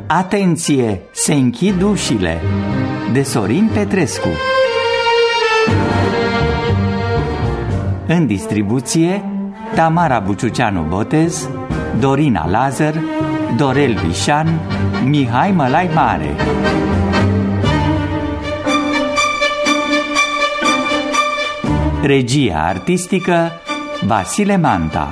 Atenție, se închid ușile, de Sorin Petrescu. În distribuție, Tamara Buciuceanu Botez, Dorina Lazar, Dorel Vișan, Mihai Mălai Mare. Regia artistică Vasile Manta.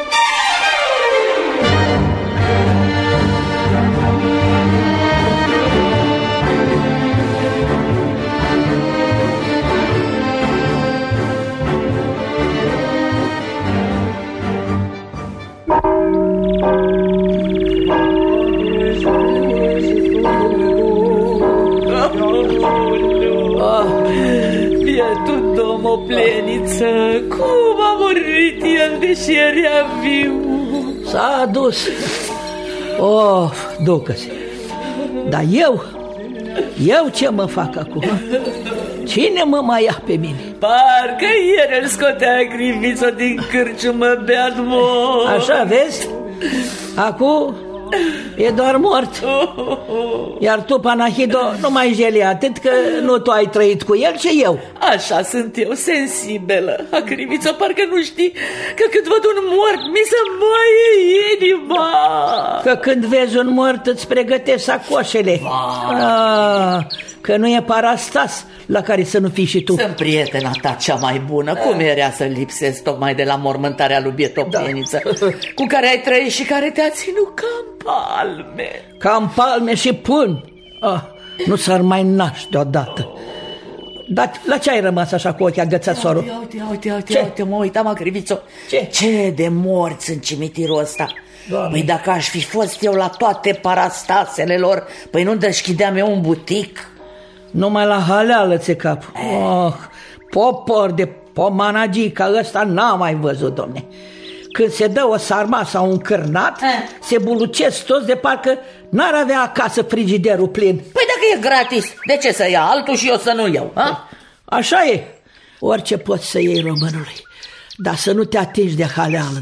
Bietul domn o pleniță, cum a murit el, deși era viu? S-a dus. Ducă-se. Dar eu ce mă fac acum? Cine mă mai ia pe mine? Parcă ieri îl scotea Grivițo din cârciumă beat mort. Așa vezi? Acum e doar mort. Iar tu, Panahido, nu mai jeli atât că nu tu ai trăit cu el, ci eu. Așa sunt eu, sensibilă. Acriviță, parcă nu știi că când văd un mort mi se moaie inima. Că când vezi un mort îți pregătești sacoșele. Că nu e Parastas la care să nu fii și tu. Sunt prietena ta cea mai bună. Cum era să lipsezi tocmai de la mormântarea lui Bietopeniță, cu care ai trăit și care te-a ținut ca în palme. Ca în palme și pun. Nu s-ar mai naște deodată. Dar la ce ai rămas așa cu ochii agățați, sorul? Uite, mă uitam, Acrivițo. Ce de morți în cimitirul ăsta. Păi dacă aș fi fost eu la toate parastasele lor, păi nu deschideam eu un butic? Numai la haleală ți-e capul. Popor de pomanagii ca ăsta n-am mai văzut, domne. Când se dă o sarma sau un cârnat, se bulucesc toți de parcă n-ar avea acasă frigiderul plin. Păi dacă e gratis, de ce să ia altul și eu să nu iau? Așa e. Orice poți să iei românului, dar să nu te atingi de haleală.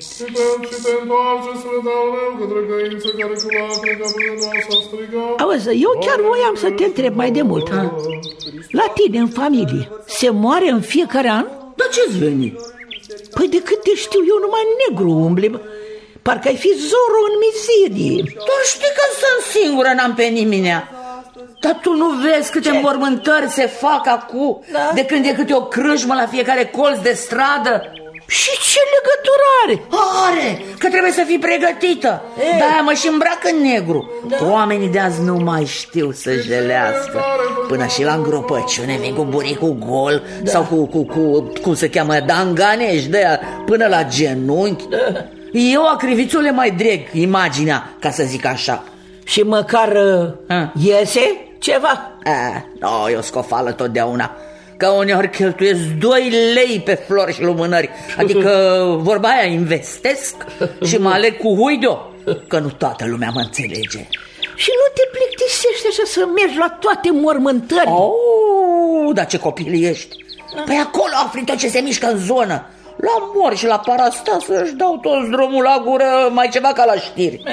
Auzi, eu chiar voiam să te întreb mai de mult. La tine, în familie, se moare în fiecare an? Dar ce-ți veni? Păi de câte știu eu, numai negru umbli. Parcă ai fi Zorro în mizerie. Tu știi că sunt singură, n-am pe niminea. Dar tu nu vezi câte înmormântări se fac acum, de când e câte o crâșmă la fiecare colț de stradă? Și ce legătură are? Are, că trebuie să fii pregătită. Da, mă și îmbrac în negru. Oamenii de azi nu mai știu să jelească. Până și la îngropăciune vin cu buricul gol, sau cu cum se cheamă, danganești de aia, până la genunchi. Eu, Acrivițule, mai dreg imaginea, ca să zic așa. Și măcar iese ceva? Nu, eu scofală totdeauna. Că uneori cheltuiesc 2 lei pe flori și lumânări. Adică, vorba aia, investesc și mă aleg cu huido, că nu toată lumea mă înțelege. Și nu te plictisești așa să mergi la toate mormântările? Dar ce copil ești. Păi acolo afli tot ce se mișcă în zonă. La mor și la Parastas își dau toți drumul la gură, mai ceva ca la știri.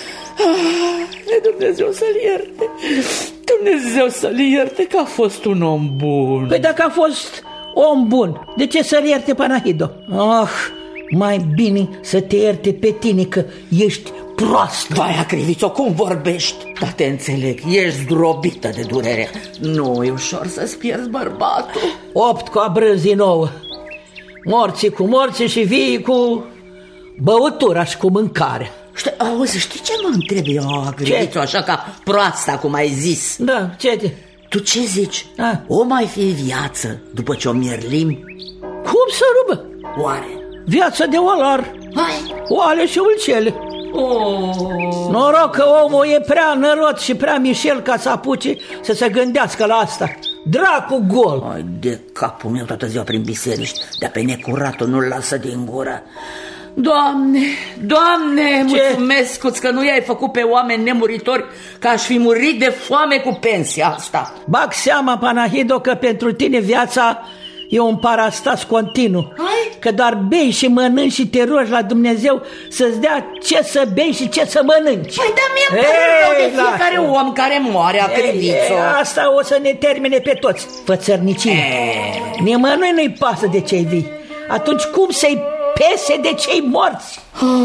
Dumnezeu să-l ierte. Dumnezeu să-l ierte că a fost un om bun. Păi dacă a fost om bun, de ce să-l ierte Panahido? Mai bine să te ierte pe tine că ești prost. Vai, Acrivițo, cum vorbești? Da, te înțeleg, ești zdrobită de durere. Nu e ușor să-ți pierzi bărbatul. 8 cu abrânzii 9. Morții cu morții și vii cu băutura și cu mâncare. Știi ce mă întreb eu, Acrivițo, așa ca proasta, cum ai zis? Da, ce? Tu ce zici? O mai fi viață după ce o mierlim? Cum să rubă? Oare? Viața de olar. Oale și ulcele. Noroc că omul e prea nărot și prea mișel ca să apuce să se gândească la asta. Dracu gol. Ai de capul meu toată ziua prin biserici, dar pe necuratul nu-l lasă din gură. Doamne, mulțumesc-ți că nu i-ai făcut pe oameni nemuritori, că aș fi murit de foame cu pensia asta. Bag seama, Panahido, că pentru tine viața E un parastas continuu. Hai? Că doar bei și mănânci și te rogi la Dumnezeu să-ți dea ce să bei și ce să mănânci. Păi da, mie-mi pare rău de fiecare om care moare, Acrivițo. Asta o să ne termine pe toți, fățărnicii. Nimănui nu-i pasă de cei vii. Atunci cum să-i pese de cei morți?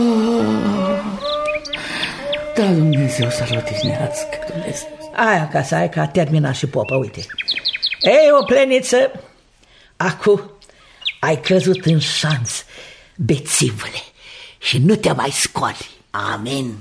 Da, Dumnezeu să-l odihnească, Dumnezeu. Aia acasă, aia că a terminat și popa, uite. Ei, o pleniță, acum ai căzut în șanț, bețivule, și nu te mai scoli. Amin.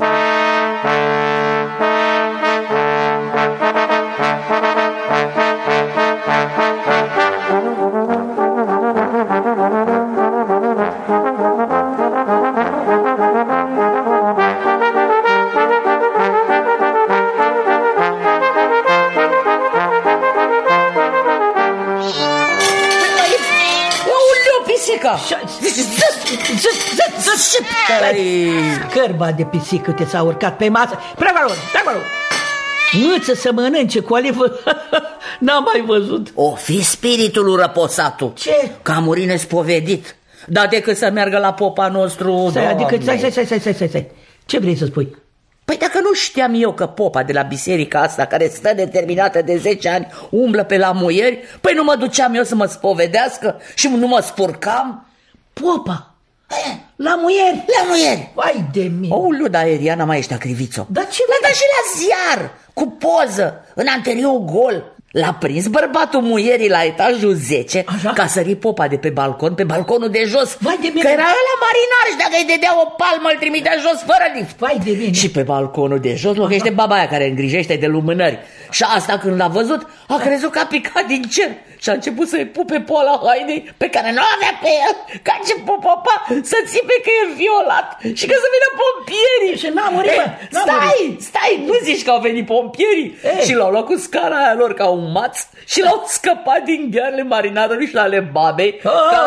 Scârba de pisică te s-a urcat pe masă. Prevarul, mâță să mănânce cu olivă. N-am mai văzut. O fi spiritul lui răposatul. Ce? Că a murit nespovedit. Dar decât să meargă la popa nostru. Stai. Ce vrei să spui? Păi dacă nu știam eu că popa de la biserica asta, care stă determinată de 10 ani, umblă pe la muieri, păi nu mă duceam eu să mă spovedească și nu mă spurcam? Popa? La muieri? La muieri. Vai de mine. Ouleu, dar Eriana mai ești, Acrivițo. Dar ce? L-a dat și la ziar, cu poză, în anterior gol. L-a prins bărbatul muierii la etajul 10. Așa? Că a sărit popa de pe balcon, pe balconul de jos. Vai de mine. Că era ăla marinar și dacă îi dădea o palmă îl trimitea jos fără lift. Vai de mine. Și pe balconul de jos locuiește baba aia care îngrijește de lumânări. Și asta când l-a văzut a crezut că a picat din cer și a început să-i pupe poala hainei pe care nu avea pe el. Că a început popa să țipe că e violat și că să vină pompierii. Și n-a murit, Stai, nu zici că au venit pompierii? Și l-au luat cu scara aia lor ca un maț și l-au scăpat din ghearele marinarului și ale babei.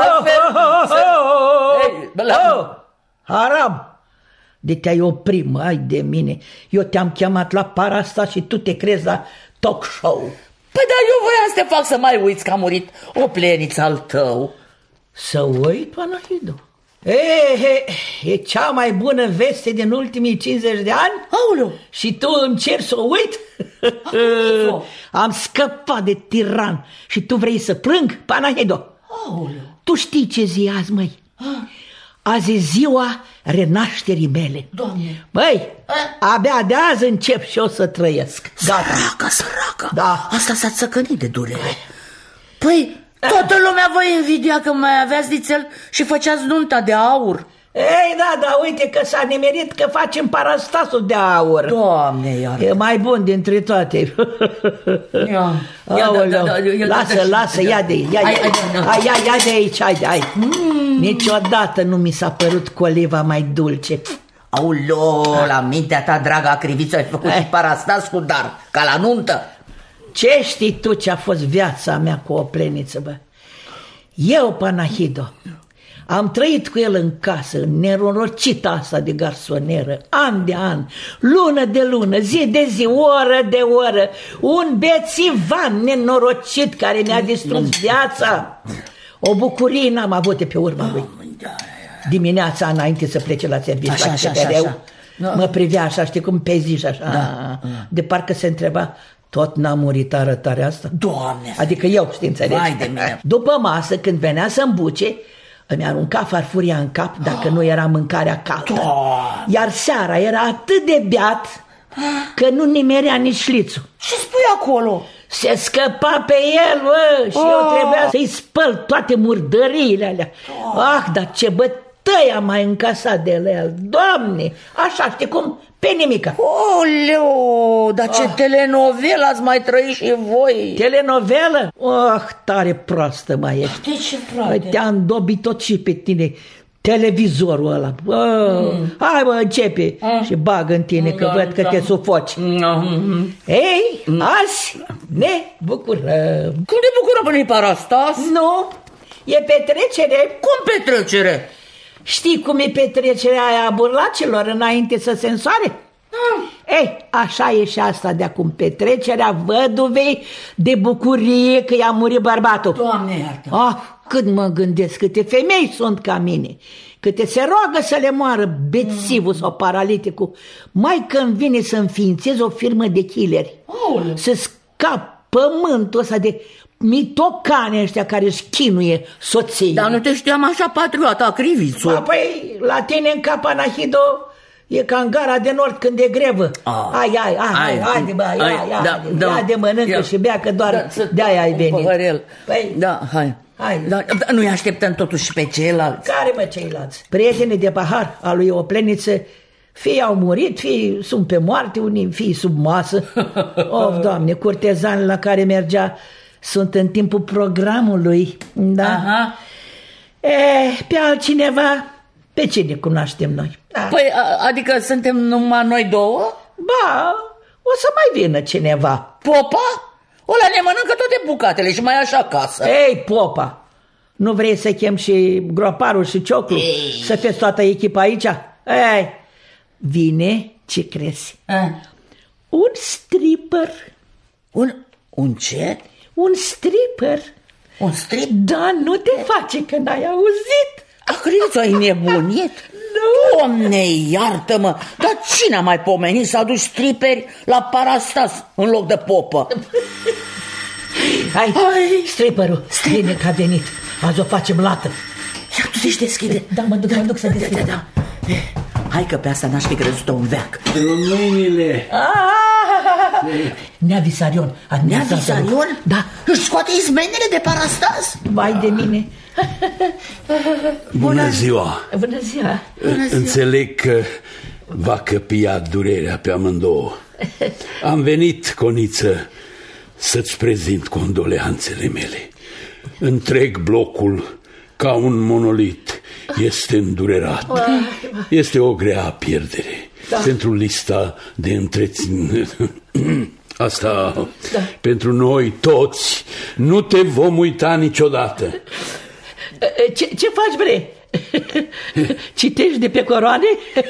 Haram! De te-ai oprit, ai de mine. Eu te-am chemat la parasta și tu te crezi la talk show. Păi dar eu voiam să te fac să mai uiți că a murit o pleniță al tău. Să uit, Panahidu? E cea mai bună veste din ultimii 50 de ani? Aoleu! Și tu îmi ceri să o uit? Am scăpat de tiran și tu vrei să plâng, Panahidu? Aoleu! Tu știi ce zi azi, măi? Azi e ziua renașterii mele. Doamne! Băi, abia de azi încep și o să trăiesc. Săracă! Da. Asta s-a țăcănit de durere. Păi, toată lumea vă invidia că mai aveați dițel și făceați nunta de aur. Ei, da, uite că s-a nimerit că facem parastasul de aur. Doamne, iartă. E mai bun dintre toate. Lasă, ia de aici, hai. Niciodată nu mi s-a părut cu oliva mai dulce. Aoleu, la mintea ta, dragă Acriviță, ai făcut și parastas cu dar, ca la nuntă. Ce știi tu ce a fost viața mea cu o pleniță, bă? Eu, Panahido, am trăit cu el în casă, nenorocita asta de garsoneră, an de an, lună de lună, zi de zi, oră de oră, un bețivan nenorocit care mi-a distrus viața. O bucurie n-am avut de pe urma lui. Dimineața înainte să plece la serviciu la CPR-ul, mă privea așa, știi cum, pe zi și așa, de parcă se întreba, tot n-a murit arătarea asta? Doamne! Adică eu, știi, înțelegi? Vai de mine. După masă, când venea să îmbuce, îmi arunca farfuria în cap dacă nu era mâncarea caldă. Iar seara era atât de beat că nu nimerea nici șlițul. Ce spui acolo? Se scăpa pe el, bă, și eu trebuia să-i spăl toate murdăriile alea. Dar ce bătăi am mai încasat de el, Doamne! Așa, știi cum? Pe nimica. Oleu, dar ce telenovelă ați mai trăit și voi. Telenovelă? Tare proastă mai ești. De ce, frate? Te-am dobit tot și pe tine televizorul ăla. Hai, bă, începe și bagă în tine, că văd că te sufoci. Ei, azi ne bucurăm. Cum ne bucurăm până-i parastas? Nu, e petrecere. Cum petrecere? Știi cum e petrecerea aia a burlacilor înainte să se însoare? Ei, așa e și asta de acum, petrecerea văduvei de bucurie că i-a murit bărbatul. Doamne iartă! Ah, cât mă gândesc, câte femei sunt ca mine, câte se roagă să le moară bețivul sau paraliticul, mai când vine să înființez o firmă de killeri, să scap pământul ăsta de mitocane ăștia care își chinuie soții. Dar nu te știam așa patriota, Crivițu. Păi, la tine în cap, Anahido, e ca în gara de nord când e grevă. Haide, bă, ia de mănâncă și bea, că doar de-aia ai venit. Păi, da, hai. Da, nu-i așteptăm totuși pe ceilalți. Care, mă, ceilalți? Prietenii de pahar al lui Opleniță, fie au murit, fie sunt pe moarte, unii fie sub masă. Of, Doamne, curtezanii la care mergea sunt în timpul programului. Da? Aha. Pe altcineva, pe cine cunoaștem noi? Da. Păi, adică suntem numai noi două? Ba, o să mai vină cineva. Popa? Ăla ne mănâncă toate bucatele și mai așa acasă. Ei, Popa, nu vrei să chem și groparul și cioclu? Să fie toată echipa aici? Ei, vine, ce crezi? Un stripper. Un ce? Un stripper. Un strip? Da, nu te face că n-ai auzit. Crivițu, ai nebunit? Nu. Doamne, iartă-mă, dar cine a mai pomenit să aduci striperi la Parastas în loc de Popă? Hai, stripperul, bine că a venit. Azi o facem lată. Ia tu să-și deschide. Da, mă duc să deschide. Da. Hai că pe asta n-aș fi crezut-o un veac. Mâinile. Nea Visarion. Nea Visarion? Da. Își scoate izmenele de Parastas? Vai de mine. Bună ziua. Bună ziua. Înțeleg că va căpia durerea pe amândouă. Am venit, Coniță, să-ți prezint condoleanțele mele. Întreg blocul, ca un monolit, este îndurerat. Este o grea pierdere. Pentru lista de întreținere. Asta, pentru noi toți, nu te vom uita niciodată. Ce faci, bre? Citești de pe coroane?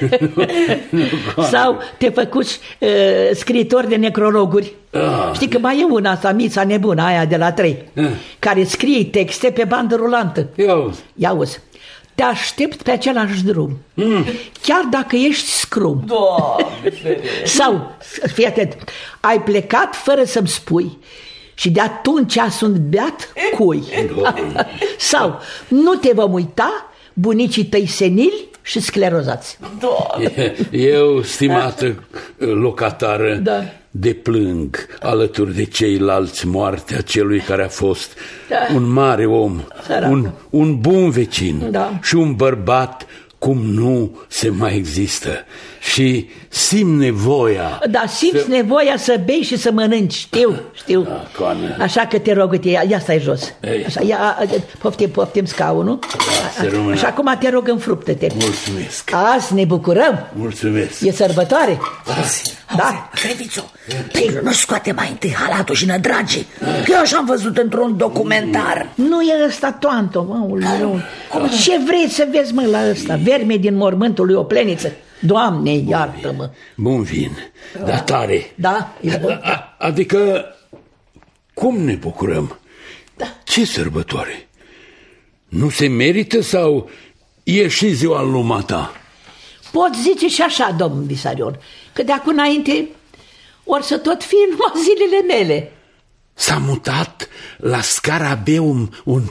Sau te făcuși scriitor de necrologuri? Știi că mai e una asta, mița nebună aia de la 3, care scrie texte pe bandă rulantă. Ia auzi, te aștept pe același drum, chiar dacă ești scrum. Sau, fii atent, ai plecat fără să-mi spui și de atunci sunt beat cui. Sau, nu te vom uita, bunicii tăi senili și sclerozați. Eu, stimată locatară, deplâng alături de ceilalți moartea celui care a fost un mare om, un bun vecin și un bărbat cum nu se mai există. Și simt nevoia. Simți nevoia să bei și să mănânci. Știu. Așa că te rog, ia stai jos. Așa, poftim scaunul. Și acum te rog, înfruptă-te. Mulțumesc. Azi ne bucurăm. Mulțumesc. E sărbătoare. Da. Crivițu, nu scoate mai întâi halatul și nădragii, că eu așa am văzut într-un documentar. Nu e ăsta toanto, mă. Ce vrei să vezi, mă, la ăsta? Verme din mormântul lui Opleniță. Doamne, iartă-mă. Bun vin, dar tare. Da, e bun. Adică, cum ne bucurăm? Ce sărbătoare? Nu se merită sau e și ziua lumata? Pot zice și așa, domn Visarion, că de acum înainte or să tot fie numai zilele mele. S-a mutat la scara B un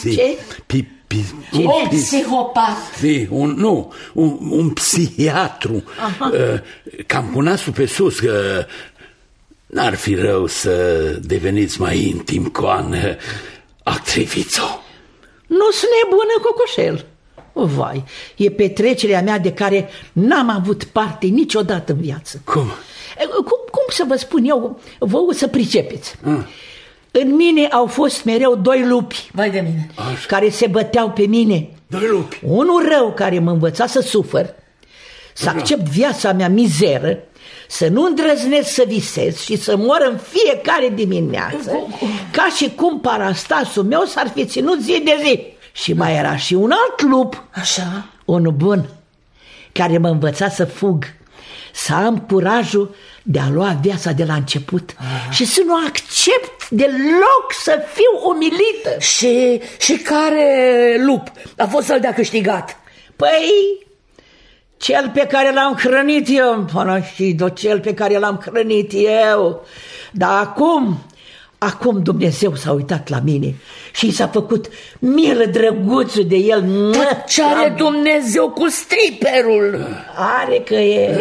psihopat. Un psihiatru. Cam cu nasul pe sus, că n-ar fi rău să deveniți mai intim cu actrivițo. Nu-s nebună, cocoșel. Vai, e petrecerea mea de care n-am avut parte niciodată în viață. Cum să vă spun eu, vouă să pricepeți? În mine au fost mereu 2 lupi. Vai de mine. Care se băteau pe mine. 2 lupi. Unul rău care mă învăța să sufăr, să accept viața mea mizeră, să nu îndrăznesc să visez și să mor în fiecare dimineață, ca și cum parastasul meu s-ar fi ținut zi de zi. Și mai era și un alt lup. Așa? Unul bun, care mă învăța să fug, să am curajul de a lua viața de la început și să nu accept deloc să fiu umilită. Și care lup a fost să-l dea câștigat? Păi, cel pe care l-am hrănit eu, Panahido, cel pe care l-am hrănit eu. Dar acum Dumnezeu s-a uitat la mine și s-a făcut milă drăguțul de el. Ce are Dumnezeu cu striperul? Are că e...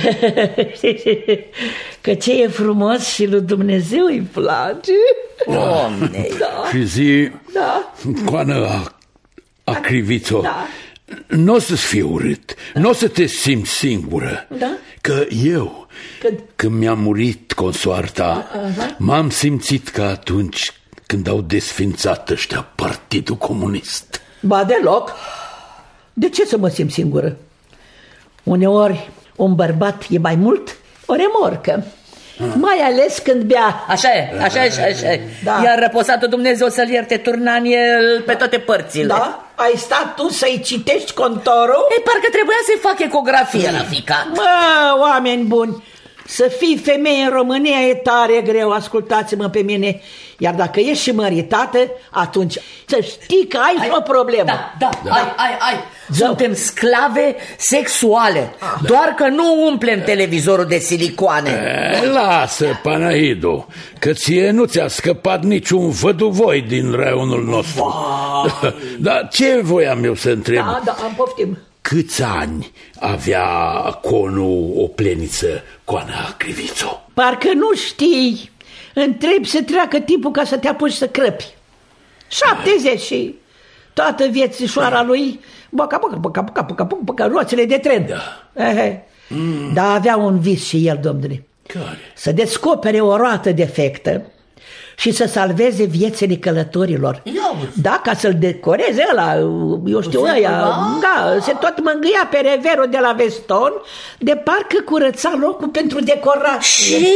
că ce e frumos și lui Dumnezeu îi place. Doamne, Și zi, Coană Acrivițo, nu o să-ți fie urât, nu o să te simți singură, că eu, când mi-a murit consoarta, m-am simțit ca atunci când au desfințat ăștia Partidul Comunist. Ba deloc. De ce să mă simt singură? Uneori un bărbat e mai mult o remorcă, mai ales când bea. Așa e. Da. Iar răposatul Dumnezeu să-l ierte Turnanie pe toate părțile. Da? Ai stat tu să-i citești contorul? Parcă trebuia să-i fac ecografie la ficat. Oameni buni, să fii femeie în România e tare greu, ascultați-mă pe mine. Iar dacă ești și măritată, atunci să știi că ai o problemă. Ai. Suntem sclave sexuale, doar că nu umplem televizorul de silicoane. Lasă, Panahido, că ție nu ți-a scăpat niciun văduvoi din raionul nostru. Dar ce voiam eu să întreb? Da, am poftim. Câți ani avea conul o pleniță, Coana Acrivițo? Parcă nu știi. Întrebi să treacă timpul ca să te apuci să crăpi. 70 și toată viețișoara lui băca roțile de tren. Dar avea un vis și el, domnule. Care? Să descopere o roată defectă și să salveze viețile călătorilor. Da, ca să-l decoreze ăla, eu știu, se tot mângâia pe reverul de la Veston, de parcă curăța locul pentru decorație. Și?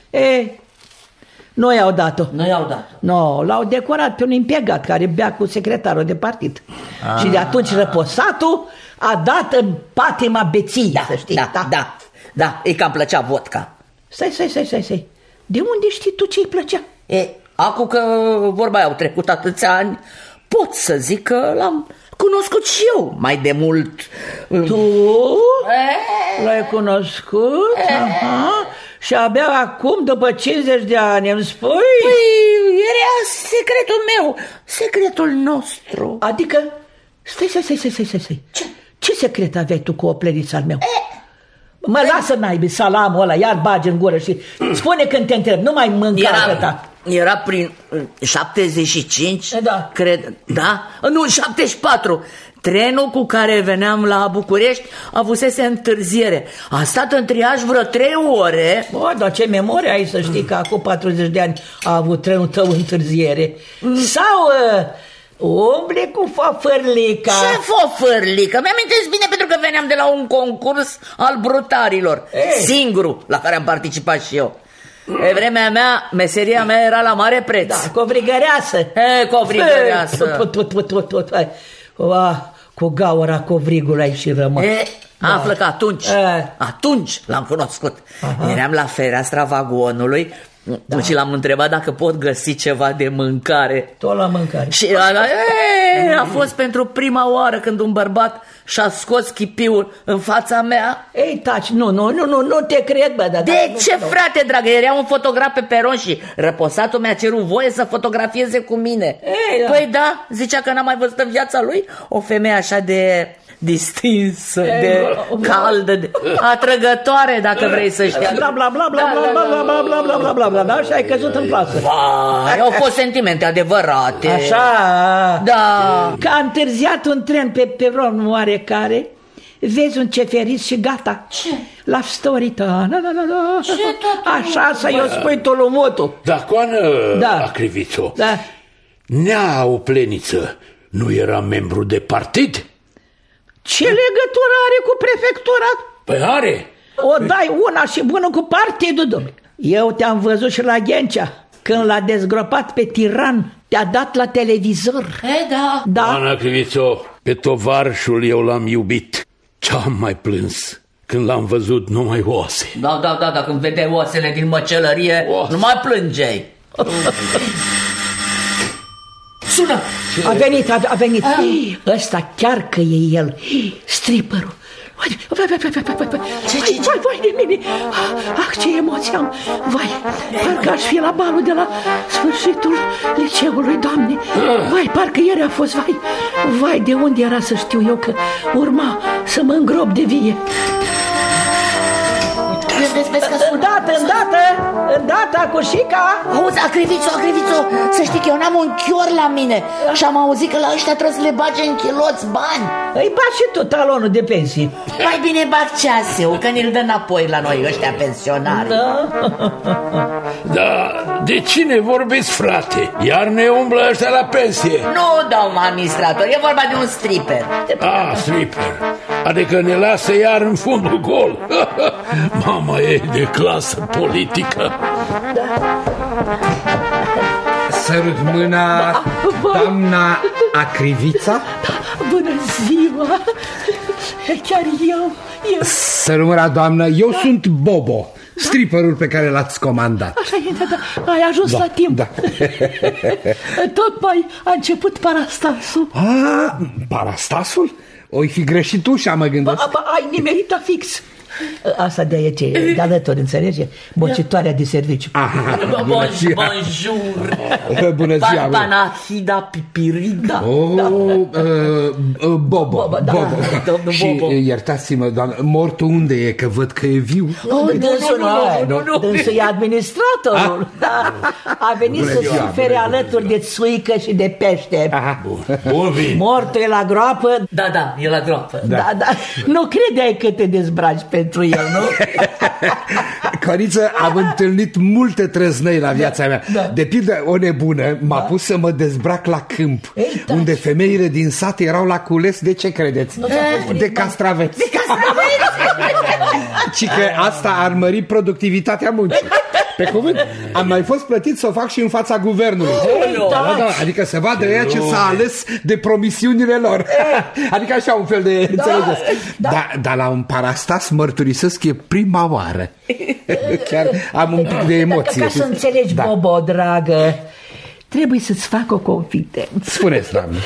Nu i-au dat-o. Nu, l-au decorat pe un impiegat care bea cu secretarul de partid. Și de atunci răposatul a dat în patima beției, să știi. Da, îi cam plăcea vodka. Stai. De unde știi tu ce-i plăcea? Acum că vorba aia au trecut atâția ani, pot să zic că l-am cunoscut și eu mai de mult. Tu? L-ai cunoscut? Și abia acum, după 50 de ani, îmi spui? Păi, era secretul meu, secretul nostru. Adică, stai. Ce secret aveai tu cu o pleniță al meu? Lasă naibii salamul ăla, iar bagi în gură și spune când te întreb, nu mai mânca atâta. Era prin 75, cred, nu, 74. Trenul cu care veneam la București avusese întârziere. A stat în triaj vreo 3 ore. Dar ce memorie ai să știi că acum 40 de ani a avut trenul tău întârziere. Sau umble cu fofărlica. Ce fofărlică? Mi-amintesc bine pentru că veneam de la un concurs al brutarilor, singurul la care am participat și eu. Pe vremea mea, meseria mea era la mare preț. Covrigăreasă. Covrigăreasă. Cu gaura covrigului ai și rămas. Află că atunci l-am cunoscut. Eram la fereastra vagonului și l-am întrebat dacă pot găsi ceva de mâncare. Tot la mâncare. Și a fost pentru prima oară când un bărbat și-a scos chipiul în fața mea. Taci, nu te cred, bă. De ce, frate dragă? Era un fotograf pe peron și răposatul mi-a cerut voie să fotografieze cu mine. Păi da, zicea că n-a mai văzut în viața lui o femeie așa de distinsă, de caldă, de atrăgătoare, dacă vrei să știi. Da, și ai căzut în plasă. Au fost sentimente adevărate. Așa. Da. Că a întârziat un tren pe peron oarecare, vezi un ceferis și gata. Ce? Love story ta. Așa să-i o spui tu lui Mutu. Da, Coană Acrivițo. Nea o pleniță nu era membru de partid? Ce legătură are cu prefectura? Păi are. O dai una și bună cu partidul, domnule. Eu te-am văzut și la Ghencea. Când l-a dezgropat pe tiran, te-a dat la televizor. Da. Ana Acrivițo, pe tovarșul eu l-am iubit. Ce-am mai plâns când l-am văzut numai oase. Da, când vedeai oasele din măcelărie, nu mai plângeai. Sună! A venit. Ăsta chiar că e el, stripperul. Vai de mine! Ce emoție am! Vai, parcă aș fi la balul de la sfârșitul liceului, Doamne! Vai, parcă ieri a fost, vai, de unde era să știu eu că urma să mă îngrop de vie? Îndată, Acușica! Auzi, Acrivițo, să știi că eu n-am un chior la mine și am auzit că la ăștia trebuie să le bage în chiloți bani. Îi bagi și tu talonul de pensii. Mai bine bag ceaseu, că ne-l dă înapoi la noi ăștia pensionari. Da, de cine vorbiți, frate? Iar ne umblă ăștia la pensie? Nu, domn administrator, e vorba de un stripper. Stripper. Adică ne lasă iar în fundul gol. Mama e de clasă politică. Sărut mâna, doamna Acrivița. Bună ziua! Chiar eu. Sărut mâna, doamnă, eu sunt Bobo, stripperul pe care l-ați comandat. Așa e, da, ai ajuns la timp. Da. Tocmai a început Parastasul. Parastasul? O-i fi greșit ușa, mă gândesc. Ai nimerit fix. Asta de alături, înțelege? Bocitoarea de serviciu. Bonjour. Bună ziua. Panahida Pipirida. Bobo. Și iertați-mă, doamnă, mortul unde e? Că văd că e viu. Dânsul e administratorul. A venit să sufere alături de țuică și de pește. Mortul e la groapă. Da, e la groapă. Da. Nu credeai că te dezbraci pentru el, nu? Coriță, am întâlnit multe trăznăi la viața mea. De pildă, o nebună m-a pus să mă dezbrac la câmp, unde femeile din sat erau la cules, de ce credeți? De castraveți. Și că asta ar mări productivitatea muncii. Pe cuvânt, am mai fost plătit să o fac și în fața guvernului. Adică să vadă ea ce s-a ales de promisiunile lor. Adică așa un fel de, înțelegeți. Dar la un parastas mărturisesc e prima oară. Chiar am un pic de emoție. Ca să înțelegi, Bobo, dragă, trebuie să-ți fac o confidență. Spuneți, doamne.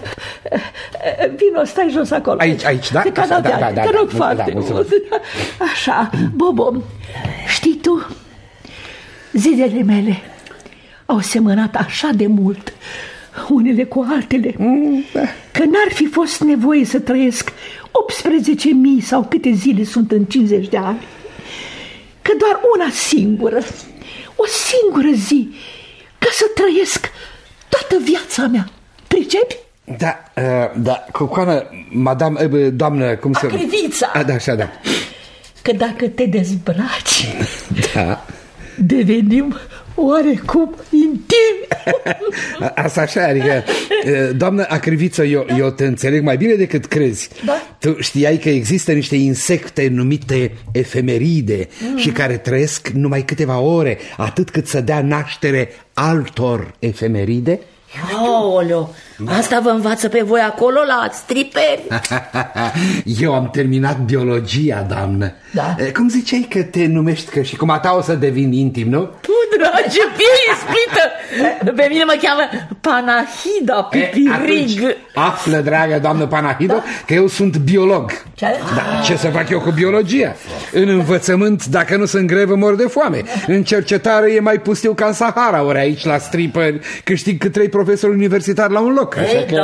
Vino, stai jos acolo. Aici, da? Te rog foarte mult. Așa, Bobo, știi tu, zilele mele au semănat așa de mult unele cu altele, că n-ar fi fost nevoie să trăiesc 18.000 sau câte zile sunt în 50 de ani, că doar una singură, o singură zi, ca să trăiesc toată viața mea. Pricepi? Da, Cocoană, madame, doamnă, cum se... Acrivița! Da. Că dacă te dezbraci, devenim oarecum intim. Asta așa, adică, doamnă Acriviță, eu te înțeleg mai bine decât crezi. Tu știai că există niște insecte numite efemeride și care trăiesc numai câteva ore, atât cât să dea naștere altor efemeride? Aoleu, asta vă învață pe voi acolo la striperi? Eu am terminat biologia, doamnă. Cum ziceai că te numești, că și cum a ta o să devin intim, nu? Dragi, fie ispită! Pe mine mă cheamă Panahida Pipirig. Află, dragă doamnă Panahido, că eu sunt biolog. Ce să fac eu cu biologia? În învățământ, dacă nu sunt grevă, mor de foame. În cercetare e mai pustiu ca în Sahara. Ori aici, la stripări, câștig cât 3 profesori universitari la un loc.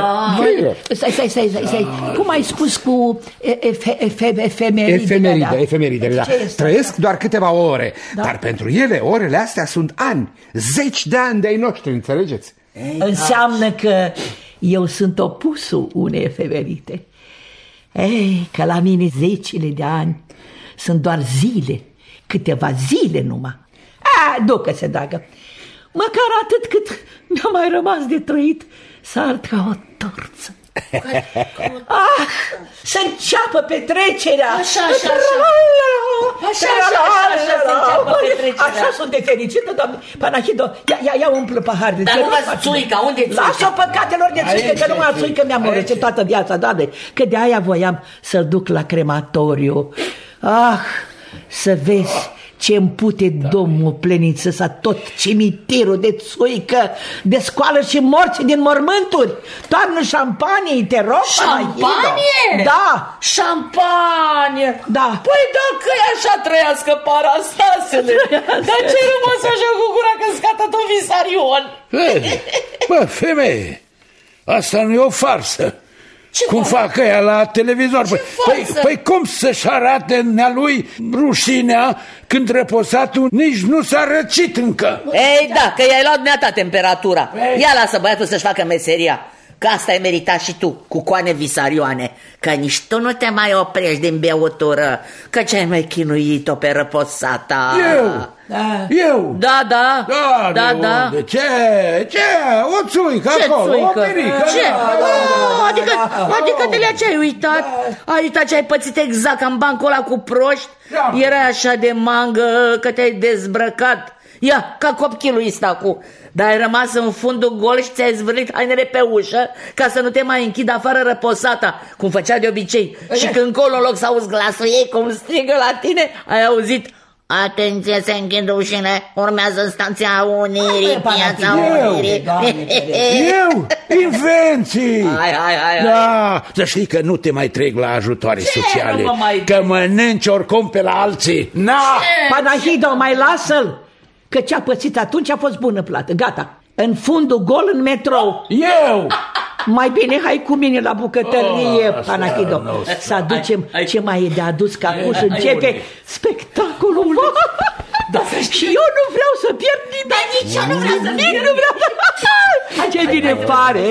Stai. Cum ai spus cu efemeride, da. Trăiesc doar câteva ore, dar pentru ele, orele astea sunt ani, 10 de ani de-ai noștri, înțelegeți? Înseamnă că eu sunt opusul unei efemerite. Că la mine 10 de ani sunt doar zile, câteva zile numai. Ducă-se, dragă. Măcar atât cât mi-a mai rămas de trăit, să ard ca o torță. Să înceapă petrecerea. Așa se înceapă petrecerea. Așa sunt de fericită, doamne Panahido. Ia umplă pahar de țuică. Dar nu țuica, unde țuică? Lasă-o păcatelor de țuică, că numai țuică mi-am urăcit toată viața, doamne. Că de aia voiam să-l duc la crematoriu Ah, să vezi ce împute domnul Pleniță să tot cimitirul de țuică, de scoală și morți din mormânturi. Toarnă șampanie, te rog. Șampanie? Da. Șampanie? Da. Păi dacă e așa, trăiască Parastasele. Dar ce rămas așa cu gura căscată tot Visarion? Bă, femeie, asta nu e o farsă. Cum fac ăia la televizor? Păi cum să-și arate nea lui rușinea când răposatul nici nu s-a răcit încă? Ei da, că i-ai luat neata temperatura. Ia lasă băiatul să-și facă meseria, că asta ai meritat și tu, cu coane Visarioane. Că nici tu nu te mai oprești din beutură, că ce-ai mai chinuit-o pe răposata. Eu? Da. De ce? O țuică acolo, o mirică. Ce? Adică de la ce ai uitat? Ai uitat ce ai pățit exact ca în bancul ăla cu proști? Era așa de mangă că te-ai dezbrăcat. Ia, ca copchilul ăsta cu... Dar ai rămas în fundul gol și ți-ai zvârlit hainele pe ușă ca să nu te mai închidă afară răposata, cum făcea de obicei. Și când colo, în loc să auzi glasul ei cum strigă la tine, ai auzit: atenție, se închid ușile, urmează stația Unirii, piața Unirii. Eu? Invenții! Hai. Da, să știi că nu te mai trec la ajutoare sociale, că mănânci oricum pe la alții. Panahido, mai lasă-l, că ce-a pățit atunci a fost bună plată. Gata, în fundul gol în metrou. Eu? Mai bine hai cu mine la bucătărie, Panahido, să aducem ce mai e de adus, că acum începe spectacolul. Și eu nu vreau să pierd nimic. Nici eu nu vreau să pierd. Ce bine pare.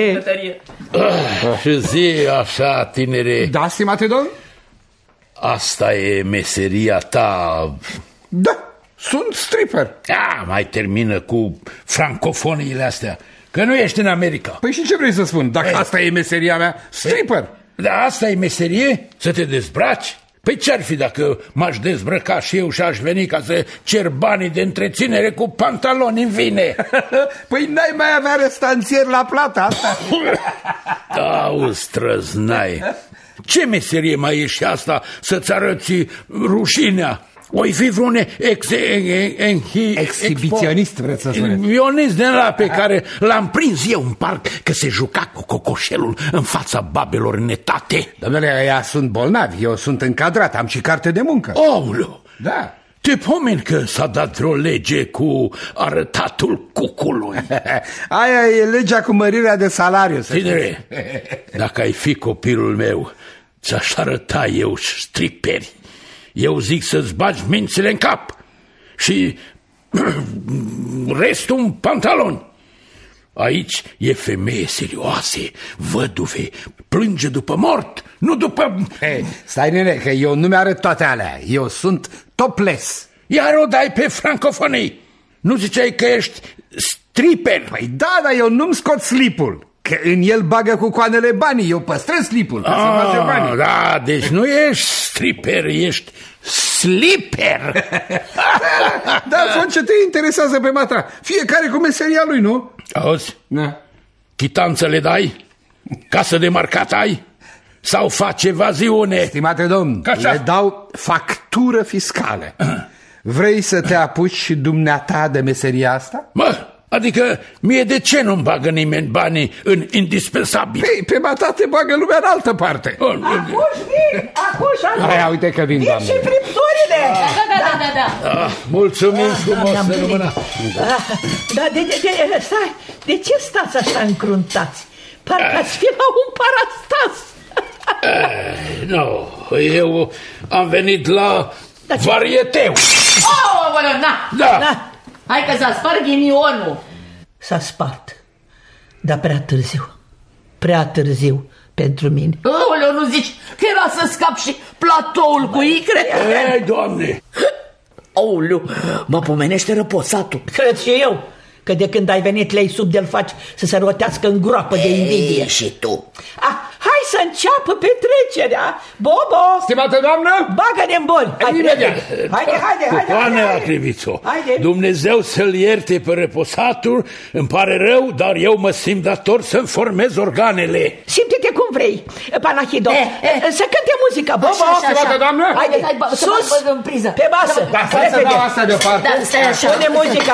Și zi așa, tinere. Da, stimate domn? Asta e meseria ta. Da, sunt stripper. Mai termină cu francofoniile astea, că nu ești în America. Păi și ce vrei să spun? Dacă asta e meseria mea, stripper. Da, asta e meserie? Să te dezbraci? Păi ce-ar fi dacă m-aș dezbrăca și eu și aș veni ca să cer banii de întreținere cu pantaloni în vine? Păi n-ai mai avea restanțieri la plata asta? Da, străznai. Ce meserie mai e și asta să-ți arăți rușinea? O-i fi vreun exhibiționist, vreți să spuneți? Ionist de ăla pe care l-am prins eu în parc, că se juca cu cocoșelul în fața babelor netate. Domnule, ăia sunt bolnavi, eu sunt încadrat, am și carte de muncă. Aoleu! Da. Te pomeni că s-a dat vreo lege cu arătatul cucului? Aia e legea cu mărirea de salariu. Tinere, dacă ai fi copilul meu, ți-aș arăta eu striperi. Eu zic să-ți bagi mințile în cap și restul în pantaloni. Aici e femeie serioase, văduve, plânge după mort, nu după... Stai, nene, că eu nu mi-arăt toate alea, eu sunt topless. Iar o dai pe francofonii. Nu ziceai că ești stripper? Păi da, dar eu nu-mi scot slipul, că în el bagă cu coanele banii, eu păstrez slipul. Da, deci nu ești stripper, ești slipper. Dar fond, ce te interesează pe matra? Fiecare cu meseria lui, nu? Auzi? Chitanță le dai? Casă de marcat ai? Sau faci evaziune? Stimate domn, le dau factură fiscală. Vrei să te apuci și dumneata de meseria asta? Adică mie de ce nu-mi bagă nimeni banii în indispensabil? Pe mata te bagă lumea în altă parte. Acuși. Aia, uite că vin, doamne. Și fripturile. Da. Mulțumim frumos, să rămână. Stai, de ce stați așa încruntați? Parcă ați fi la un parastas. Nu, eu am venit la varieteu. Da. Hai că s-a spart ghinionul. S-a spart, dar prea târziu pentru mine. Aoleu, nu zici că era să scap și platoul cu icre? Ei, Doamne! Aoleu, mă pomenește răposatul. Cred și eu că de când ai venit lei sub de-l faci să se rotească în groapă de invidie. Și tu? Hai să înceapă petrecerea. Bobo! Stimată doamnă! Bagă-ne în bol! Haide! Cucoane Acrivițo, Dumnezeu să-l ierte pe reposatul, îmi pare rău, dar eu mă simt dator să-mi formez organele. Simte-te cum vrei, Panahido. Să cânte muzica, Bobo! Stimată doamnă! Haide, sus, pe masă! Da, să dau asta deoparte. Pune muzica!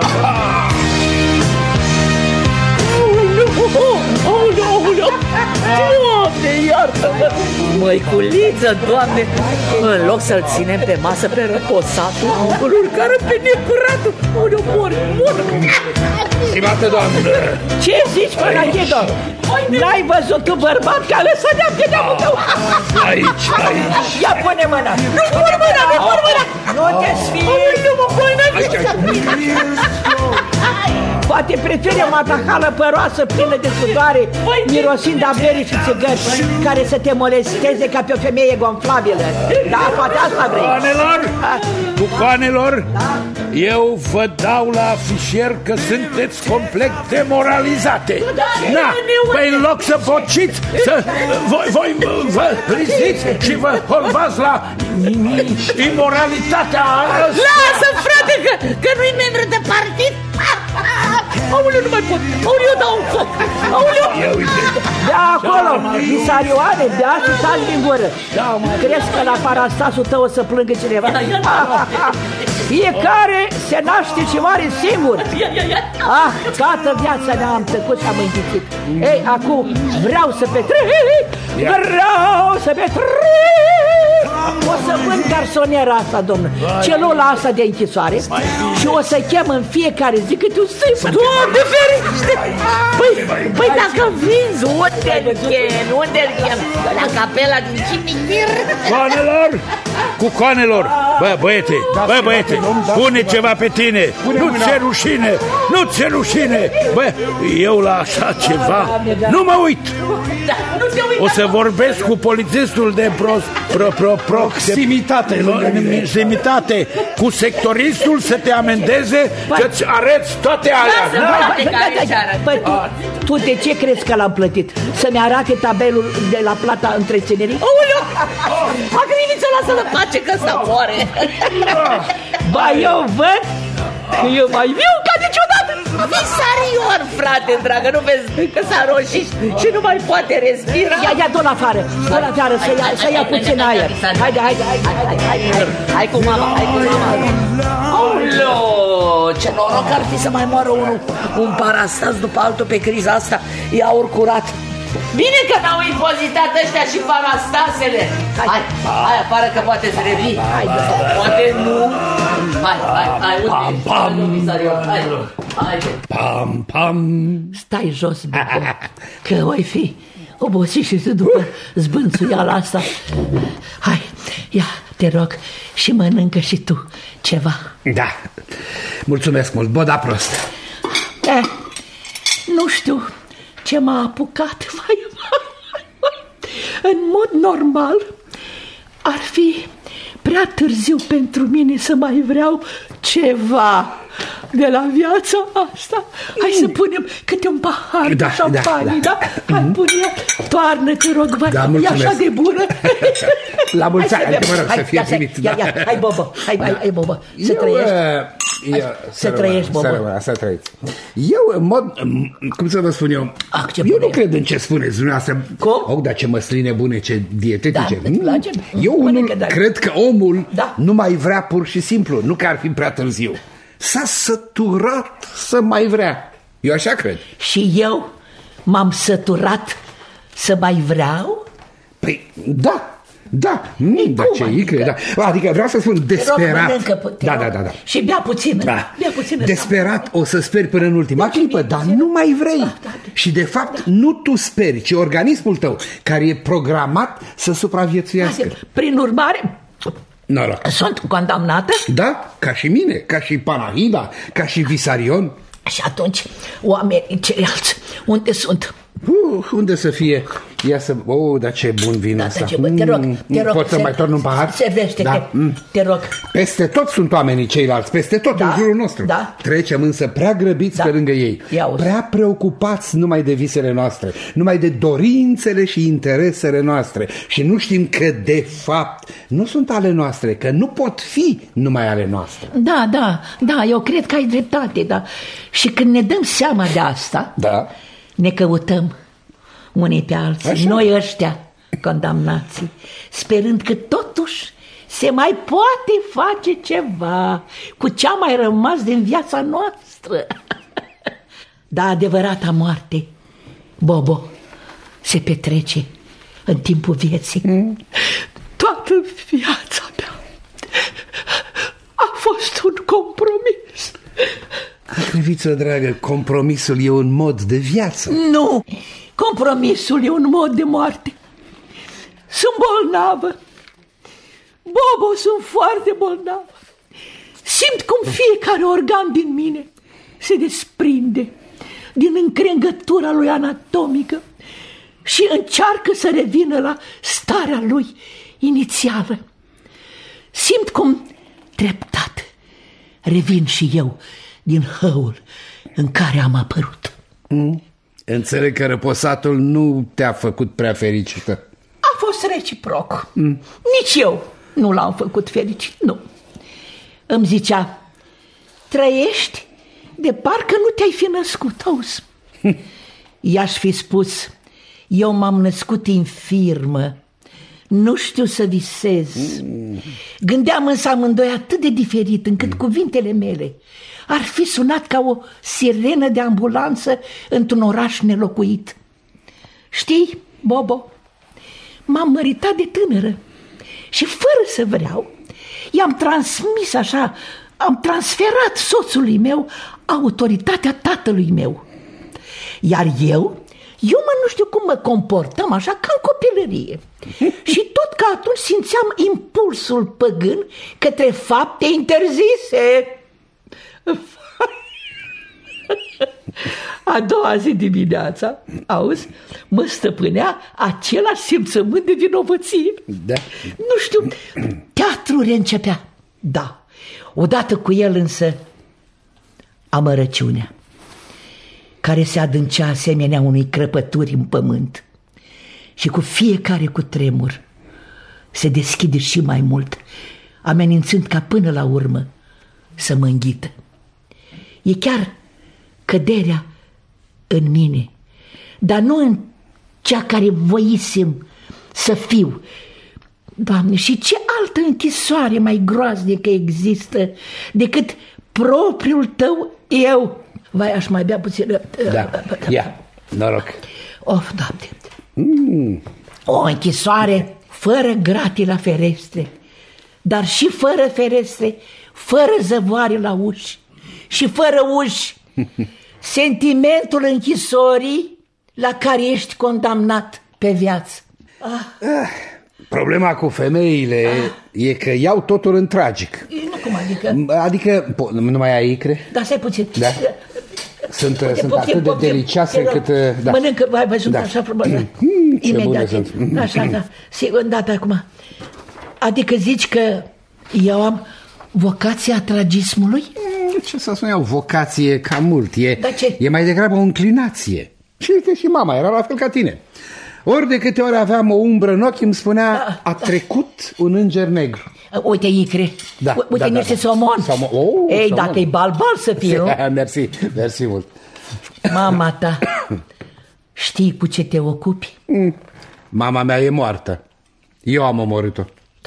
Doamne, iartă-mă! Măiculiță, Doamne, în loc să-l ținem pe masă pe răposatul, îl urcară pe nepăratul. Mor. Stimată doamnă! Ce zici, Panahido? N-ai văzut tu bărbat care să dea pe deamul tău? Aici. Ia pune mâna! Nu-ți pun mâna! Nu te sfii! Nu mă pui. Poate preferi o matahală păroasă plină de sudare, mirosind a bere și țigări, care să te molesteze ca pe o femeie gonflabilă. Da, poate asta vrei. Cucoanelor, eu vă dau la afișier că sunteți complet demoralizate. Păi în loc să bociți, voi vă riziți și vă holbați la imoralitatea asta. Lasă, frate, că nu-i membru de partid. Aoleu, nu mai pot. Aoleu, dau un foc. Aoleu. De acolo, Visarioane, de-a și taci din gură. Crezi că la parastasul tău o să plângă cineva? Fiecare se naște și moare singur. Toată viața mea am tăcut și am înghițit. Ei, acum vreau să petrec. O să vând garsoniera asta, domnule, celula asta de închisoare și o să chem în fiecare zi câte un sif. Doamne ferește! Păi dacă vinzi, unde-l chem? La capela din cimitir? Cucoanelor, băiete, pune ceva pe tine. Nu ți-e rușine. Bă, eu la așa ceva nu mă uit. O să vorbesc cu polițistul de proximitate, cu sectoristul să te amendeze, că-ți arăți toate alea. Tu de ce crezi că l-am plătit? Să-mi arate tabelul de la plata întreținerii? Aoleu! Acriviță, lasă-l în pace că ăsta moare. Ba, eu văd că eu mai viu ca niciodată. Visarion, frate dragă, nu vezi că s-a roșit și nu mai poate respira? Ia, du-l afară, să ia puțin aer. Haide. Hai cu mama. Aoleu, ce noroc ar fi să mai moară un parastas după altul pe criza asta. Ia aur curat. Bine că n-au impozitat ăștia și parastasele. Hai, afară că poate să revii. Poate nu. Hai, uite. Stai jos, Bobo, că oi fi obosit și tu după zbânțuiala asta. Hai, ia, te rog, și mănâncă și tu ceva. Da, mulțumesc mult, boda prost. Nu știu ce m-a apucat. În mod normal ar fi prea târziu pentru mine să mai vreau ceva de la viața asta. Hai să punem câte un pahar de șampanie, da? Hai, pune, toarnă, te rog, e așa de bună. La mulți ani, mă rog, să fie primit. Hai, Bobo, hai, Bobo, să trăiești. Să trăiești, Bobo. Să trăiești. Eu, în mod, cum să vă spun eu, eu nu cred în ce spuneți dumneavoastră. Cum? Dar ce măsline bune, ce dietetice. Eu unul cred că omul nu mai vrea pur și simplu, nu că ar fi prea târziu. S-a săturat să mai vrea. Eu așa cred. Și eu m-am săturat să mai vreau? Păi, da, dar ce îi crede? Adică vreau să spun desperat. Da. Și bea puțin. Desperat o să speri până în ultima clipă, dar nu mai vrei. Și de fapt nu tu speri, ci organismul tău, care e programat să supraviețuiască. Prin urmare, noroc. Sunt condamnată? Da, ca și mine, ca și Panahida, ca și Visarion. Și atunci, oamenii ceilalți, unde sunt? Unde să fie? Ia să... dar ce bun vin ăsta. Te rog. Poți să mai torn un pahar? Servește-te, te rog. Peste tot sunt oamenii ceilalți, peste tot în jurul nostru. Trecem însă prea grăbiți pe lângă ei, prea preocupați numai de visele noastre, numai de dorințele și interesele noastre. Și nu știm că de fapt nu sunt ale noastre, că nu pot fi numai ale noastre. Da, eu cred că ai dreptate, da. Și când ne dăm seama de asta, ne căutăm unii pe alții, așa? Noi ăștia condamnații, sperând că totuși se mai poate face ceva cu ce-a mai rămas din viața noastră. Dar adevărata moarte, Bobo, se petrece în timpul vieții. Toată viața mea a fost un compromis. Crăviță dragă, compromisul e un mod de viață. Nu, compromisul e un mod de moarte. Sunt bolnavă, Bobo, sunt foarte bolnavă. Simt cum fiecare organ din mine se desprinde din încrengătura lui anatomică și încearcă să revină la starea lui inițială. Simt cum treptat revin și eu din hăul în care am apărut. Înțeleg că răposatul nu te-a făcut prea fericită. A fost reciproc. Nici eu nu l-am făcut fericit, nu. Îmi zicea, trăiești de parcă nu te-ai fi născut, auzi? I-aș fi spus, eu m-am născut infirmă, nu știu să visez. Gândeam însă amândoi atât de diferit încât cuvintele mele ar fi sunat ca o sirenă de ambulanță într-un oraș nelocuit. Știi, Bobo, m-am măritat de tânără și fără să vreau i-am transmis așa, am transferat soțului meu autoritatea tatălui meu. Iar eu nu știu cum mă comportam așa ca în copilărie. Și tot ca atunci simțeam impulsul păgân către fapte interzise. A doua zi dimineața, auzi, mă stăpânea același simțământ de vinovăție. Da. Nu știu, teatrul reîncepea. Da, odată cu el însă amărăciunea, care se adâncea asemenea unei crăpături în pământ și cu fiecare cutremur se deschide și mai mult, amenințând ca până la urmă să mă înghită. E chiar căderea în mine, dar nu în cea care voisem să fiu. Doamne, și ce altă închisoare mai groaznică există decât propriul tău eu? Vai, aș mai bea puțin. Da, ia, noroc. Of, Doamne. O închisoare fără gratii la ferestre, dar și fără ferestre, fără zăvoare la uși și fără uși. Sentimentul închisorii la care ești condamnat pe viață. Problema cu femeile e că iau totul în tragic. Nu, cum adică? Adică, nu mai ai icre? Da, stai puțin. Da? Sunt atât de delicioase cât... Da. Mănâncă, vai, sunt așa frumos. Imediat. Așa, da. Sigur, îndată acum. Adică zici că eu am vocația tragismului? Ce să spun eu, vocație cam mult. Ce? E mai degrabă o înclinație. Și mama era la fel ca tine. Ori de câte ori aveam o umbră în ochi, îmi spunea, a trecut un înger negru. Uite, icre. Uite, niște somon. Ei, somon. Dacă e balbal să fie, nu? Mersi mult. Mama ta, știi cu ce te ocupi? Mama mea e moartă. Eu am omorât-o.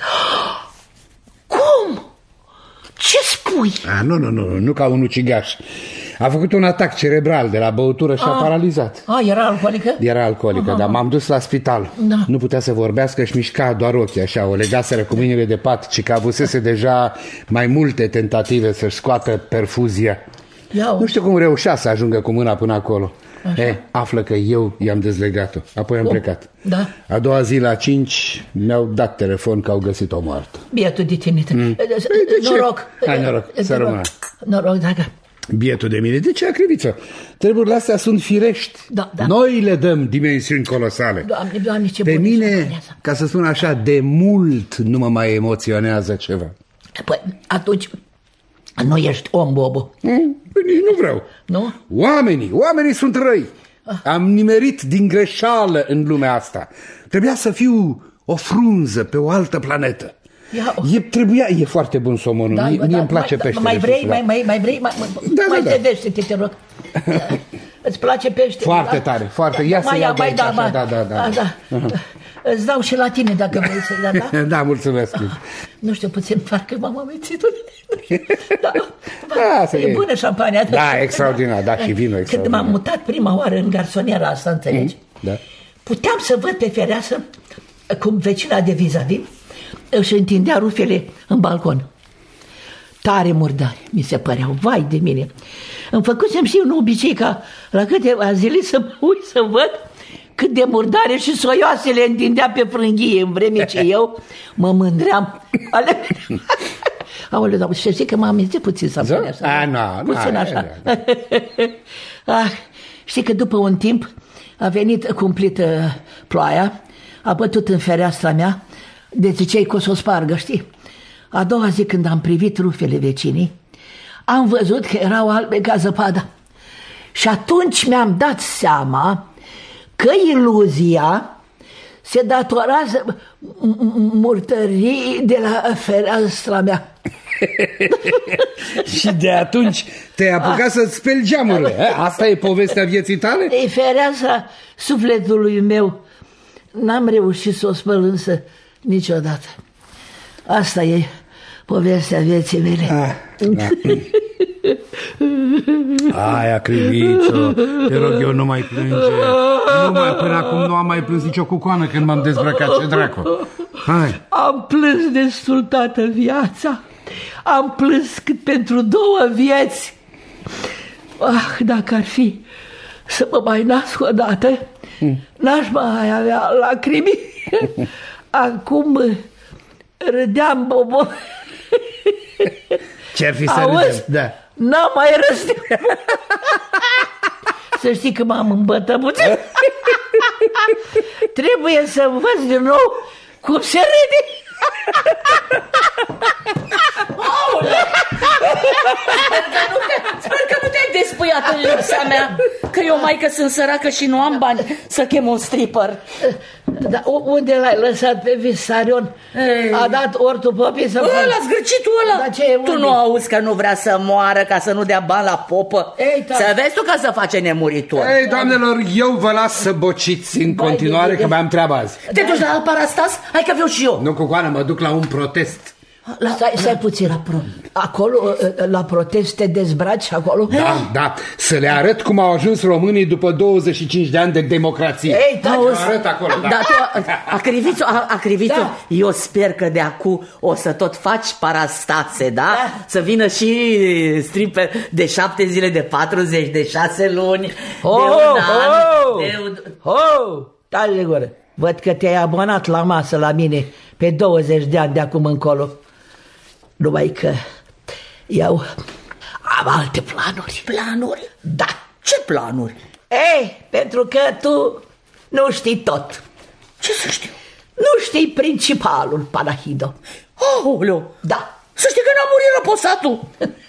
Cum? Ce spui? Nu ca un ucigaș. A făcut un atac cerebral de la băutură și a paralizat. Era alcoolică? Era alcoolică, dar m-am dus la spital. Nu putea să vorbească, își mișca doar ochii așa, o legaseră cu mâinile de pat, ci că avusese deja mai multe tentative să-și scoată perfuzia. Nu știu cum reușea să ajungă cu mâna până acolo. Află că eu i-am dezlegat-o, apoi am plecat. Da. A doua zi la 5 mi-au dat telefon că au găsit-o moartă. Bietul de tine. Noroc. Hai, noroc, să rămână. Noroc, dragă. Bietul de mine, de ce, Acriviță? Treburile astea sunt firești. Da. Noi le dăm dimensiuni colosale. Doamne, ce pe mine, ca să spun așa, de mult nu mă mai emoționează ceva. Păi, atunci nu ești om, Bobo. Păi nici nu vreau. Nu? Oamenii sunt răi. Am nimerit din greșeală în lumea asta. Trebuia să fiu o frunză pe o altă planetă. E foarte bun somonul. Mie îmi place peștele. Mai vrei? Mai tedește-te, te rog. Îți place pește? Foarte tare, foarte. Ia să iau de aici, așa, da. Îți dau și la tine dacă vrei să da? Da, mulțumesc. Nu știu, puțin, parcă m-am amețit. E bună șampania. Da, extraordinar, da, și vinul extraordinar. Când m-am mutat prima oară în garsoniera asta, înțelegi? Da. Puteam să văd pe fereastră cum vecina de vis-a-vis își întindea rufele în balcon. Tare murdari, mi se păreau, vai de mine. Îmi făcusem și un obicei ca la câteva zile să mă uit să văd cât de murdare și soioase le întindea pe frânghie, în vreme ce eu mă mândream. Aoleu, dar să știi că m-am amintit puțin să-mi pune așa. Puțin așa. Știi că după un timp a venit cumplită ploaia, a bătut în fereastra mea, de zicei că o să o spargă, știi? A doua zi când am privit rufele vecinii, am văzut că erau albe ca zăpada. Și atunci mi-am dat seama că iluzia se datorează murtării de la fereastra mea. Și de atunci te-ai apucat să-ți speli geamurile. Asta e povestea vieții tale? E fereastra sufletului meu. N-am reușit să o spăl însă niciodată. Asta e povestea vieții mele. Hai, Acriviță, te rog eu, nu mai plânge. Până acum nu am mai plâns nicio cucoană când m-am dezbrăcat, ce dracu. Hai. Am plâns destul toată viața. Am plâns cât pentru 2 vieți. Dacă ar fi să mă mai nasc odată, n-aș mai avea lacrimi. Acum râdeam, Bobo. Ce-ar fi să râdem? Da. N-am mai răstit. Să știi că m-am îmbătămut. Trebuie să învăț din nou cum se râde. Sper că nu te-ai despăiat în lipsa mea. Că eu, maică, sunt săracă și nu am bani să chem un stripper. Dar unde l-ai lăsat pe Visarion? A dat ortul popii să... Ăla, zgârcitul ăla. Tu nu auzi că nu vrea să moară ca să nu dea bani la popă? Să vezi tu ca să face nemuritor. Ei, doamnelor, eu vă las să bociți în continuare, că mai am treaba azi. Te duci la alt Parastas? Hai că vreau și eu. Nu, Cucoană, mă duc la un protest. Stai puțin. Acolo, la protest, te dezbraci acolo? Da, să le arăt cum au ajuns românii după 25 de ani de democrație. Arăt acolo, Acrivițo, eu sper că de acum o să tot faci parastase, da? Să vină și stripper de 7 zile, de 40, de 6 luni, de un an. Taci de gură. Văd că te-ai abonat la masă la mine pe 20 de ani de acum încolo. Numai că eu am alte planuri. Planuri? Da. Ce planuri? Pentru că tu nu știi tot. Ce să știu? Nu știi principalul, Panahido. Aoleu! Da. Să știi că n-a murit răposatul.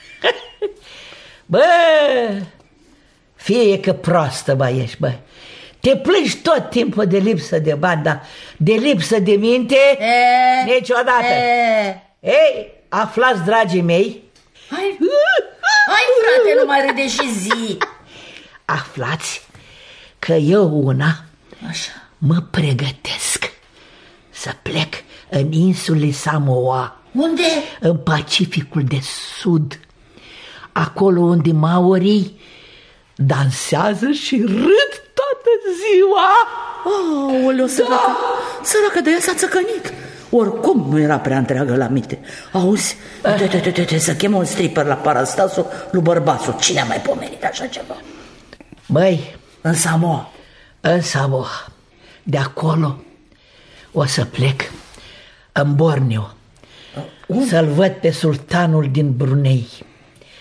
Fie că proastă mai ești, Te plângi tot timpul de lipsă de bani, dar de lipsă de minte niciodată. Aflați, dragii mei. Hai, frate, nu mai râde și zi. Aflați că eu mă pregătesc să plec în insulele Samoa. Unde? În Pacificul de Sud. Acolo unde maorii dansează și râd toată ziua. Aoleu, săracă, de ea s-a țăcănit. Oricum nu era prea întreagă la minte. Auzi, să chem un stripper la Parastasul lui Bărbasul. Cine a mai pomenit așa ceva? În Samoa. În Samoa. De acolo o să plec în Borneo. Să-l văd pe sultanul din Brunei.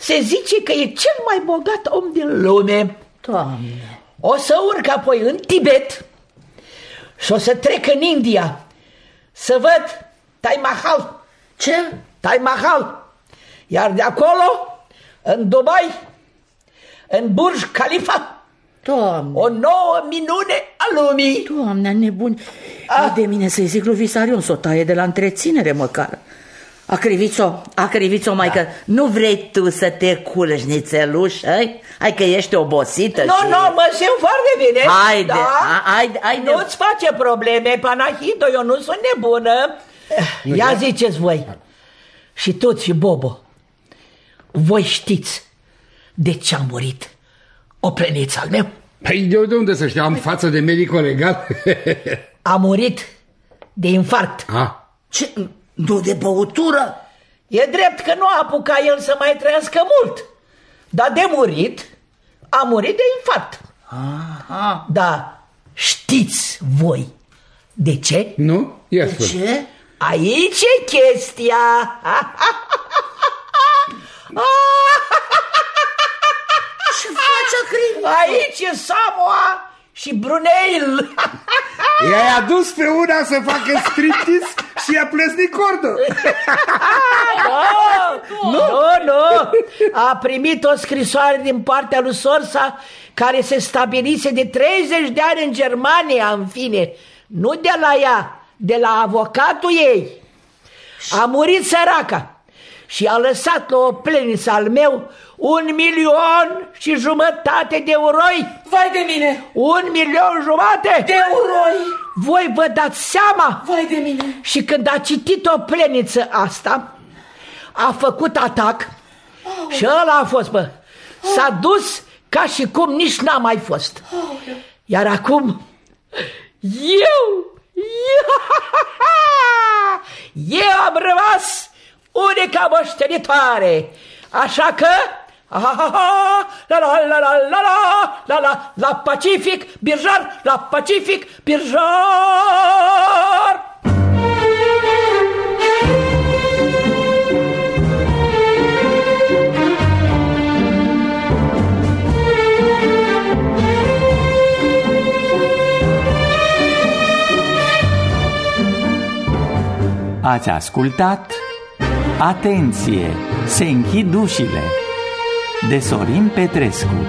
se zice că e cel mai bogat om din lume. Doamne. O să urc apoi în Tibet și o să trec în India să văd Taj Mahal. Ce? Taj Mahal. Iar de acolo, în Dubai, în Burj Khalifa, Doamne. o nouă minune a lumii. Doamne, nebuni. De mine să-i zic lui Visarion să o taie de la întreținere măcar. Acrivițo, maică, nu vrei tu să te culci nițeluș, hai că ești obosită. Nu, mă simt foarte bine. Haide, haide. Nu-ți face probleme, Panahido, eu nu sunt nebună. Ia ziceți voi, și toți și Bobo, voi știți de ce a murit Opleniț al meu? Păi de unde să știu, am față de medico legal. A murit de infarct. Ce? Nu de băutură? E drept că nu a apucat el să mai trăiască mult, dar de murit, a murit de infarct. Aha. Da, știți voi de ce? Nu? Ia de ce? Aici e chestia. Ce face Acrivițo? Aici e Samoa și Bruneil. I-ai adus pe una să facă striptease și i-a plăsnit cordul. Nu. A primit o scrisoare din partea lui sorsa, care se stabilise de 30 de ani în Germania, în fine. Nu de la ea, de la avocatul ei. A murit săraca și a lăsat la Opleniț al meu 1,5 milion de euroi. Vai de mine! 1,5 milion de euroi! Voi vă dați seama? Vai de mine! Și când a citit Opleniță asta, a făcut atac și ăla a fost, bă. S-a dus ca și cum nici n-a mai fost. Iar acum, eu am rămas unica moștenitoare. Așa că la Pacific, Birjar, la Pacific, Birjar. Ați ascultat Atenție, se închid ușile de Sorin Petrescu.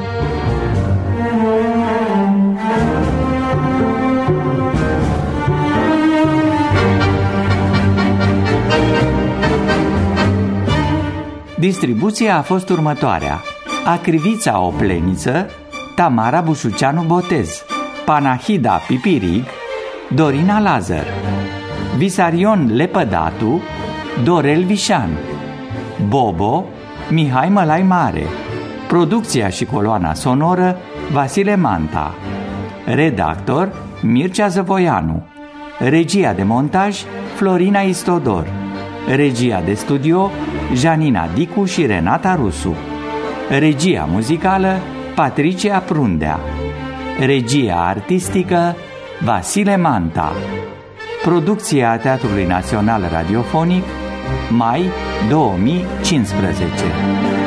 Distribuția a fost următoarea: Acrivița Opleniță, Tamara Bușuceanu Botez, Panahida Pipirig, Dorina Lazar, Visarion Lepădatu, Dorel Vișan, Bobo, Mihai Mălai Mare. Producția și coloana sonoră Vasile Manta. Redactor Mircea Zăvoianu. Regia de montaj Florina Istodor. Regia de studio Janina Dicu și Renata Rusu. Regia muzicală Patricia Prundea. Regia artistică Vasile Manta. Producția Teatrului Național Radiofonic, mai 2015.